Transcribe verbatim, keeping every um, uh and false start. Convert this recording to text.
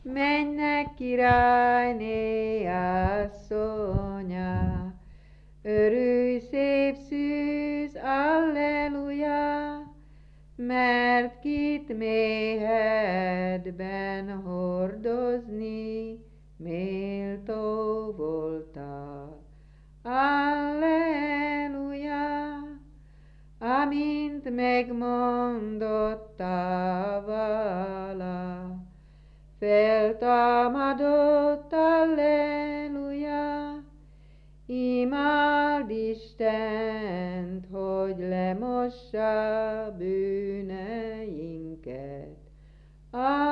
mennek királyné asszonya, örülj szép szűz, alleluja, mert kit méhedben hordozni méltó voltál. Alleluja! Amint megmondotta vala, feltámadott, alleluja! Imáld Istent, hogy lemossa bűneinket.